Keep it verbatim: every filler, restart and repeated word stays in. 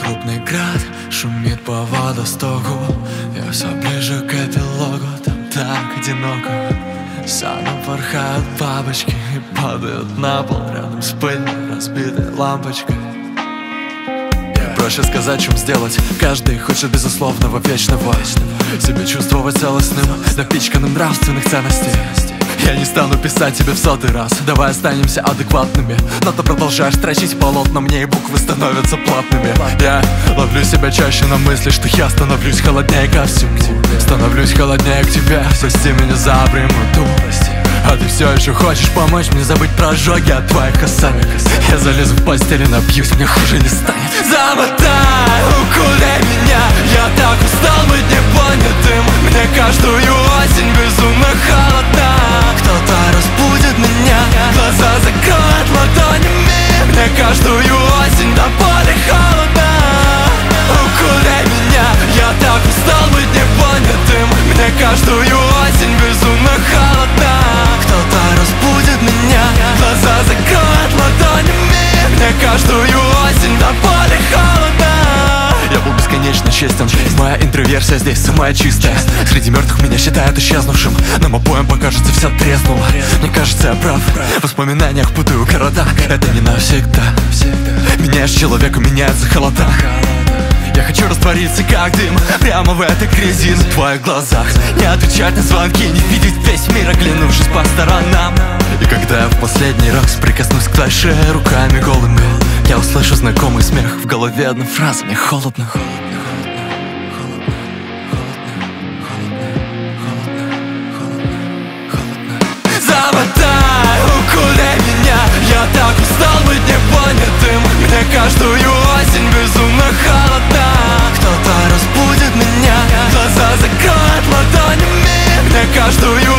Крупный град шумит по водостоку. Я все ближе к эпилогу. Там так одиноко. Садом порхают бабочки и падают на пол рядом с пыльной разбитой лампочкой. Проще сказать, чем сделать. Каждый хочет безусловного вечного. Себя чувствовать целостным, напичканным нравственных ценностей. Я не стану писать тебе в сотый раз. Давай останемся адекватными. Но ты продолжаешь строчить полотна мне, и буквы становятся платными. Я ловлю себя чаще на мысли, что я становлюсь холоднее ко всему. Становлюсь холоднее к тебе. Прости меня за прямоту. А ты все еще хочешь помочь мне забыть про ожоги от твоих касаний. Я залезу в постель и напьюсь, мне хуже не станет. Замотай, укули меня. Я так устал быть непонятым. Мне каждую осень безумно холодно. Кто-то разбудит меня, глаза закроет ладонями. Мне каждую осень до боли холодно. Укули меня. Я так устал быть непонятым. Мне каждую осень безумно холодно. Кто-то разбудит меня, глаза закроет ладонями. Мне каждую осень до боли холодно. Я был бесконечно честен. Моя интроверсия здесь самая чистая. Среди мертвых меня считают исчезнувшим. Нам обоим покажется, вся треснула. Мне кажется, я прав. В воспоминаниях путаю города. Это не навсегда. Меняешь человека, меняются холода. Я хочу раствориться как дым прямо в этой грязи на твоих глазах. Не отвечать на звонки, не видеть весь мир, оглянувшись по сторонам. И когда я в последний раз прикоснусь к твоей шее руками голыми, я услышу знакомый смех в голове, одна фраза: мне холодно. Замотай, укули меня. Я так устал быть непонятым. Мне каждую осень безумно холодно. Кто-то разбудит меня, глаза закроет ладонями. Мне каждую